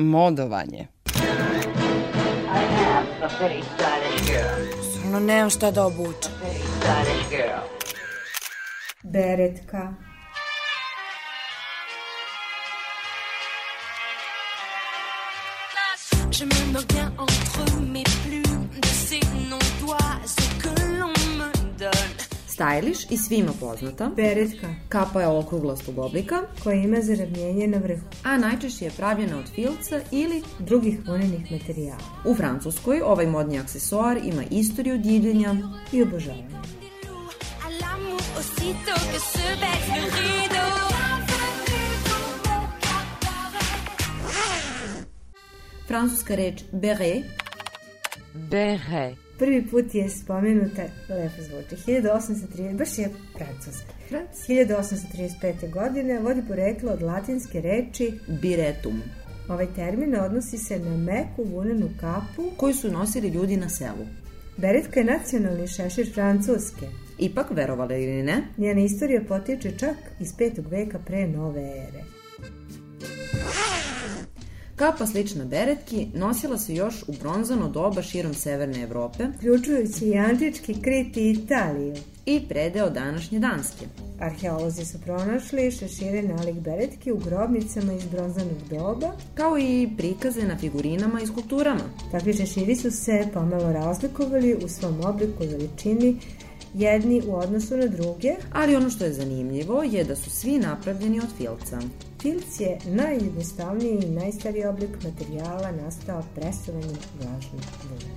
modovanje. Stvarno nemam šta da obučem. Beretka. Je me moque bien entre mes plumes de ces non-doigts que l'on me donne. Stylish i svima poznata. Beretka. Kapa je okruglastog oblika koja ima zaravnjenje na vrhu, a najčešće je pravljena od filca ili drugih vonenih materijala. U Francuskoj ovaj modni aksesuar ima istoriju divljenja i obožavanja. Francuska reč beret. Beret. Prvi put je spomenuta, lepo zvuči, 1830, baš je francuska. 1835. godine vodi poreklo od latinske reči biretum. Ovaj termin odnosi se na meku vunenu kapu koju su nosili ljudi na selu. Beretka je nacionalni šešir Francuske. Ipak, verovali ili ne, njena istorija potiče čak iz 5. veka pre nove ere. Kapa slična beretki nosila se još u bronzano doba širom severne Evrope, uključujući i antički Krit i Italiju i predeo današnje Danske. Arheolozi su pronašli šešire nalik beretki u grobnicama iz bronzanog doba, kao i prikaze na figurinama i skulpturama. Takvi šeširi su se pomalo razlikovali u svom obliku i veličini, jedni u odnosu na druge, ali ono što je zanimljivo je da su svi napravljeni od filca. Filc je najjednostavniji i najstariji oblik materijala nastao presovanjem vlažnog vune.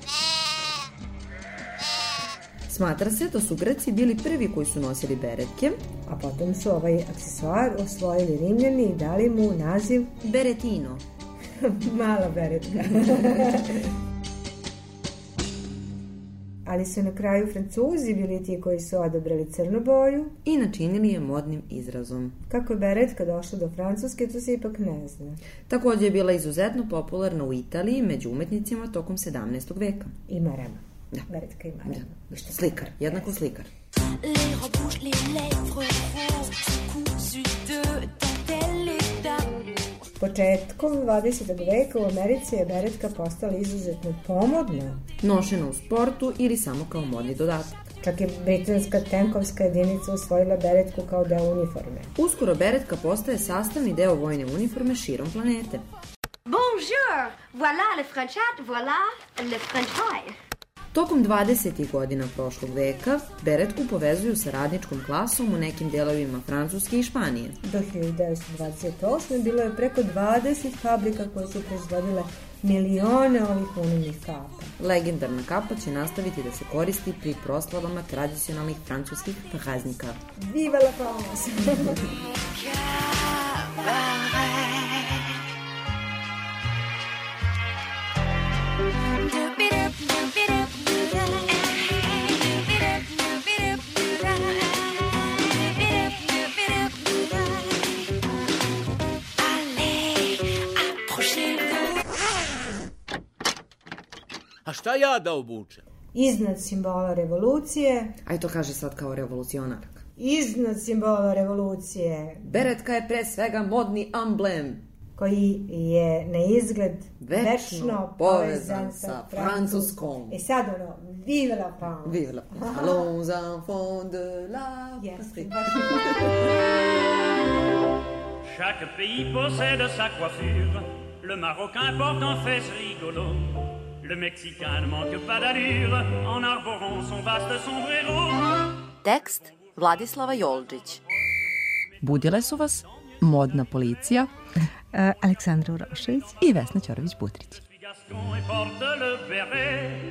Smatra se da su Grci bili prvi koji su nosili beretke, a potom su ovaj aksesuar osvojili Rimljani i dali mu naziv beretino. Mala beretka. Ali su na kraju Francuzi bili ti koji su odabrali crnu boju i načinili je modnim izrazom. Kako je beretka došla do Francuske, to se ipak ne zna. Također je bila izuzetno popularna u Italiji među umetnicima tokom 17. veka. I marama. Da. Beretka i marama. Da. Slikar, jednako slikar. Početkom 20. veka u Americi je beretka postala izuzetno pomodna. Nošena u sportu ili samo kao modni dodatak. Čak je britanska tenkovska jedinica usvojila beretku kao deo uniforme. Uskoro beretka postaje sastavni deo vojne uniforme širom planete. Bonjour! Voilà le French hat, voilà le French tie. Tokom 20. godina prošlog veka, beretku povezuju sa radničkom klasom u nekim delovima Francuske i Španije. Do 1928. bilo je preko 20 fabrika koje su proizvodile milione ovih vonenih kapa. Legendarna kapa će nastaviti da se koristi pri proslavama tradicionalnih francuskih praznika. Viva la France! A šta ja da obučem? Iznad simbola revolucije... Aj to kaže sad kao revolucionarka. Iznad simbola revolucije... Beretka je pre svega modni amblem, koji je na izgled večno povezan sa Francuskom. I sad ono, vive la France! Vive la France! Allons enfants de la patrie! Chaque pays possède sa coiffure. Le Marocain porte un fez rigolo. Le Mexicain ne manque pas d'allure en arborant son vaste sombrero. Tekst Vladislava Joldžić. Budile su vas modna policija Aleksandra Urošević i Vesna Ćorović-Butrić. Gascon et porte le béret.